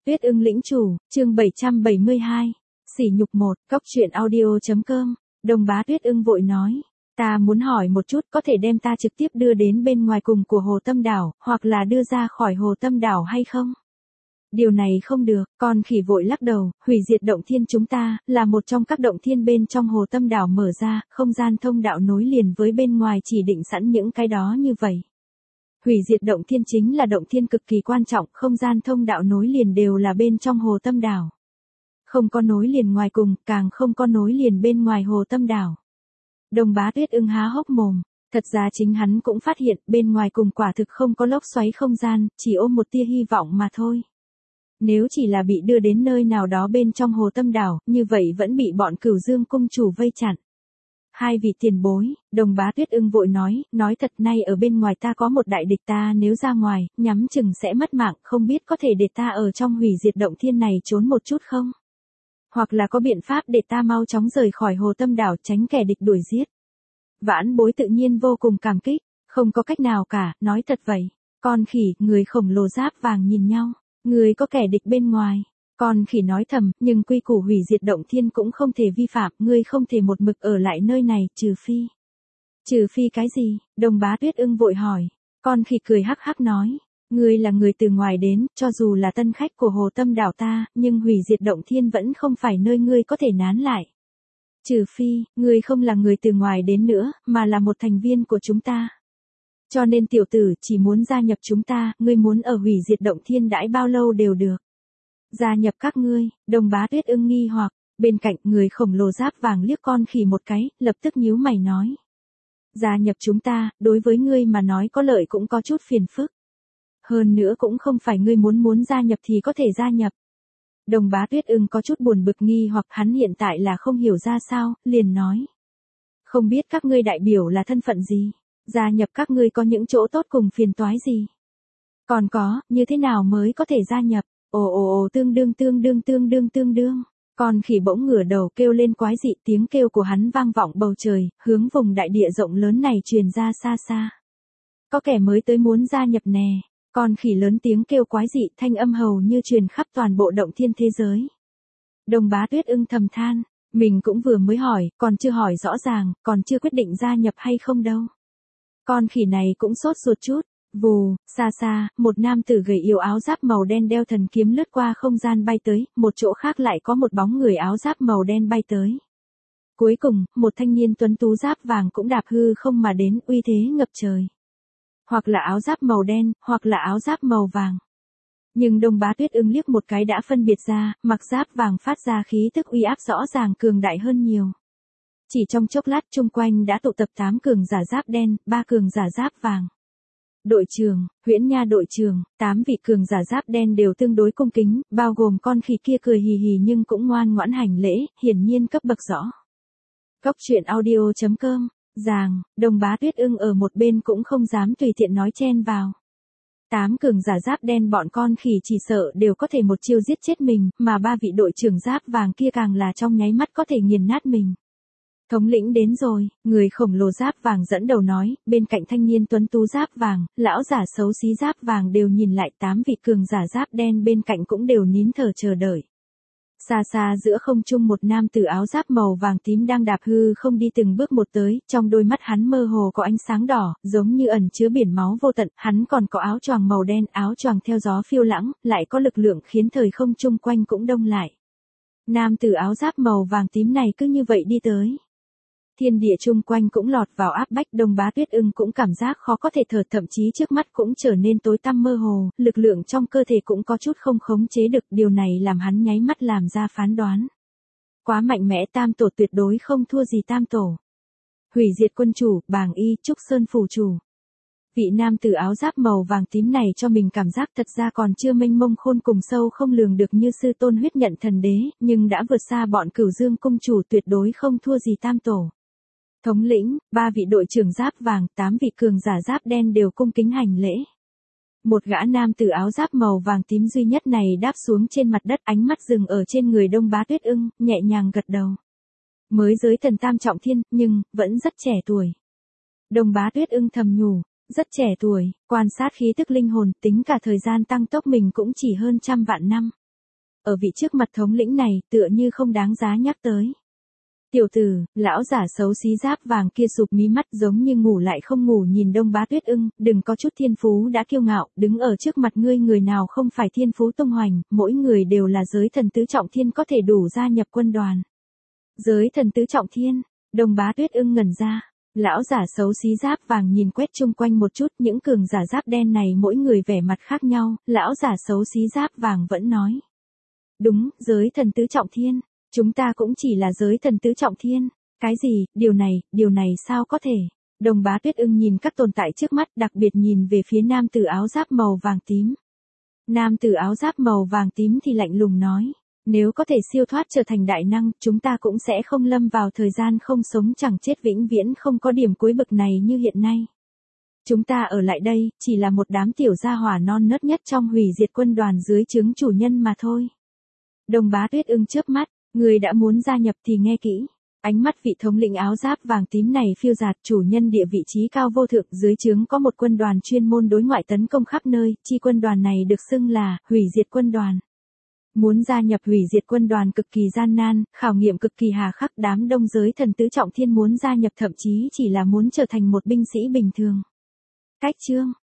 Tuyết ưng lĩnh chủ, chương 772. Sỉ nhục 1, cóc truyện audio.com. Đồng bá Tuyết ưng vội nói. Ta muốn hỏi một chút, có thể đem ta trực tiếp đưa đến bên ngoài cùng của Hồ Tâm Đảo, hoặc là đưa ra khỏi Hồ Tâm Đảo hay không? Điều này không được, con khỉ vội lắc đầu, hủy diệt động thiên chúng ta, là một trong các động thiên bên trong Hồ Tâm Đảo mở ra, không gian thông đạo nối liền với bên ngoài chỉ định sẵn những cái đó như vậy. Hủy diệt động thiên chính là động thiên cực kỳ quan trọng, không gian thông đạo nối liền đều là bên trong Hồ Tâm Đảo. Không có nối liền ngoài cùng, càng không có nối liền bên ngoài Hồ Tâm Đảo. Đồng bá Tuyết ưng há hốc mồm, thật ra chính hắn cũng phát hiện bên ngoài cùng quả thực không có lốc xoáy không gian, chỉ ôm một tia hy vọng mà thôi. Nếu chỉ là bị đưa đến nơi nào đó bên trong Hồ Tâm Đảo, như vậy vẫn bị bọn Cửu Dương cung chủ vây chặn. Hai vị tiền bối, đồng bá Tuyết ưng vội nói thật, nay ở bên ngoài ta có một đại địch, ta nếu ra ngoài, nhắm chừng sẽ mất mạng, không biết có thể để ta ở trong hủy diệt động thiên này trốn một chút không? Hoặc là có biện pháp để ta mau chóng rời khỏi Hồ Tâm Đảo tránh kẻ địch đuổi giết. Vãn Bối tự nhiên vô cùng cảm kích, không có cách nào cả, nói thật vậy. Con khỉ, người khổng lồ giáp vàng nhìn nhau, người có kẻ địch bên ngoài. Con khỉ nói thầm, nhưng quy củ hủy diệt động thiên cũng không thể vi phạm, ngươi không thể một mực ở lại nơi này, trừ phi. Trừ phi cái gì? Đồng bá Tuyết ưng vội hỏi. Con khỉ cười hắc hắc nói. Ngươi là người từ ngoài đến, cho dù là tân khách của Hồ Tâm Đảo ta, nhưng hủy diệt động thiên vẫn không phải nơi ngươi có thể nán lại. Trừ phi, ngươi không là người từ ngoài đến nữa, mà là một thành viên của chúng ta. Cho nên tiểu tử chỉ muốn gia nhập chúng ta, ngươi muốn ở hủy diệt động thiên đãi bao lâu đều được. Gia nhập các ngươi, đồng bá Tuyết ưng nghi hoặc, bên cạnh người khổng lồ giáp vàng liếc con khỉ một cái, lập tức nhíu mày nói. Gia nhập chúng ta, đối với ngươi mà nói có lợi cũng có chút phiền phức. Hơn nữa cũng không phải ngươi muốn gia nhập thì có thể gia nhập. Đồng bá Tuyết ưng có chút buồn bực nghi hoặc hắn hiện tại là không hiểu ra sao, liền nói. Không biết các ngươi đại biểu là thân phận gì, gia nhập các ngươi có những chỗ tốt cùng phiền toái gì. Còn có, như thế nào mới có thể gia nhập, tương đương. Con khỉ bỗng ngửa đầu kêu lên quái dị, tiếng kêu của hắn vang vọng bầu trời, hướng vùng đại địa rộng lớn này truyền ra xa xa. Có kẻ mới tới muốn gia nhập nè. Con khỉ lớn tiếng kêu quái dị, thanh âm hầu như truyền khắp toàn bộ động thiên thế giới. Đồng bá Tuyết ưng thầm than, mình cũng vừa mới hỏi, còn chưa hỏi rõ ràng, còn chưa quyết định gia nhập hay không đâu. Con khỉ này cũng sốt ruột chút, vù, xa xa, một nam tử gầy yếu áo giáp màu đen đeo thần kiếm lướt qua không gian bay tới, một chỗ khác lại có một bóng người áo giáp màu đen bay tới. Cuối cùng, một thanh niên tuấn tú giáp vàng cũng đạp hư không mà đến, uy thế ngập trời. Hoặc là áo giáp màu đen, hoặc là áo giáp màu vàng. Nhưng đồng bá Tuyết ưng liếc một cái đã phân biệt ra, mặc giáp vàng phát ra khí tức uy áp rõ ràng cường đại hơn nhiều. Chỉ trong chốc lát chung quanh đã tụ tập 8 cường giả giáp đen, 3 cường giả giáp vàng. Đội trưởng, Huyễn Nha đội trưởng, 8 vị cường giả giáp đen đều tương đối cung kính, bao gồm con khỉ kia cười hì hì nhưng cũng ngoan ngoãn hành lễ, hiển nhiên cấp bậc rõ. Cóc truyện audio.com. Ràng, đồng bá Tuyết ưng ở một bên cũng không dám tùy tiện nói chen vào. 8 cường giả giáp đen bọn con khỉ chỉ sợ đều có thể một chiêu giết chết mình, mà 3 vị đội trưởng giáp vàng kia càng là trong nháy mắt có thể nghiền nát mình. Thống lĩnh đến rồi, người khổng lồ giáp vàng dẫn đầu nói, bên cạnh thanh niên tuấn tú giáp vàng, lão giả xấu xí giáp vàng đều nhìn lại 8 vị cường giả giáp đen bên cạnh cũng đều nín thở chờ đợi. Xa xa giữa không trung một nam tử áo giáp màu vàng tím đang đạp hư không đi từng bước một tới, trong đôi mắt hắn mơ hồ có ánh sáng đỏ, giống như ẩn chứa biển máu vô tận, hắn còn có áo choàng màu đen, áo choàng theo gió phiêu lãng, lại có lực lượng khiến thời không chung quanh cũng đông lại. Nam tử áo giáp màu vàng tím này cứ như vậy đi tới. Thiên địa chung quanh cũng lọt vào áp bách, đồng bá Tuyết ưng cũng cảm giác khó có thể thở, thậm chí trước mắt cũng trở nên tối tăm mơ hồ, lực lượng trong cơ thể cũng có chút không khống chế được, điều này làm hắn nháy mắt làm ra phán đoán. Quá mạnh mẽ, tam tổ tuyệt đối không thua gì tam tổ. Hủy diệt quân chủ, Bàng Y, Trúc Sơn phủ chủ. Vị nam tử áo giáp màu vàng tím này cho mình cảm giác thật ra còn chưa mênh mông khôn cùng sâu không lường được như sư tôn huyết nhận thần đế, nhưng đã vượt xa bọn Cửu Dương cung chủ, tuyệt đối không thua gì tam tổ. Thống lĩnh, 3 vị đội trưởng giáp vàng, 8 vị cường giả giáp đen đều cung kính hành lễ. Một gã nam tử áo giáp màu vàng tím duy nhất này đáp xuống trên mặt đất, ánh mắt dừng ở trên người đồng bá Tuyết ưng, nhẹ nhàng gật đầu. Mới giới thần tam trọng thiên, nhưng, vẫn rất trẻ tuổi. Đồng bá Tuyết ưng thầm nhủ, rất trẻ tuổi, quan sát khí tức linh hồn, tính cả thời gian tăng tốc mình cũng chỉ hơn 100 vạn năm. ở vị trước mặt thống lĩnh này tựa như không đáng giá nhắc tới. Tiểu tử, lão giả xấu xí giáp vàng kia sụp mí mắt giống như ngủ lại không ngủ nhìn Đông Bá Tuyết Ưng, đừng có chút thiên phú đã kiêu ngạo, đứng ở trước mặt ngươi người nào không phải thiên phú tung hoành, mỗi người đều là giới thần tứ trọng thiên có thể đủ gia nhập quân đoàn. Giới thần tứ trọng thiên, Đông Bá Tuyết Ưng ngẩn ra. Lão giả xấu xí giáp vàng nhìn quét chung quanh một chút, những cường giả giáp đen này mỗi người vẻ mặt khác nhau, lão giả xấu xí giáp vàng vẫn nói. Đúng, giới thần tứ trọng thiên, chúng ta cũng chỉ là giới thần tứ trọng thiên. Cái gì, điều này sao có thể? Đông Bá Tuyết Ưng nhìn các tồn tại trước mắt, đặc biệt nhìn về phía nam tử áo giáp màu vàng tím. Nam tử áo giáp màu vàng tím thì lạnh lùng nói. Nếu có thể siêu thoát trở thành đại năng, chúng ta cũng sẽ không lâm vào thời gian không sống chẳng chết vĩnh viễn không có điểm cuối bực này như hiện nay. Chúng ta ở lại đây, chỉ là một đám tiểu gia hỏa non nớt nhất trong hủy diệt quân đoàn dưới trướng chủ nhân mà thôi. Đông Bá Tuyết Ưng chớp mắt, người đã muốn gia nhập thì nghe kỹ. Ánh mắt vị thống lĩnh áo giáp vàng tím này phiêu dạt, chủ nhân địa vị trí cao vô thượng, dưới trướng có một quân đoàn chuyên môn đối ngoại tấn công khắp nơi, chi quân đoàn này được xưng là hủy diệt quân đoàn. Muốn gia nhập hủy diệt quân đoàn cực kỳ gian nan, khảo nghiệm cực kỳ hà khắc, đám đông giới thần tứ trọng thiên muốn gia nhập thậm chí chỉ là muốn trở thành một binh sĩ bình thường. Cách chương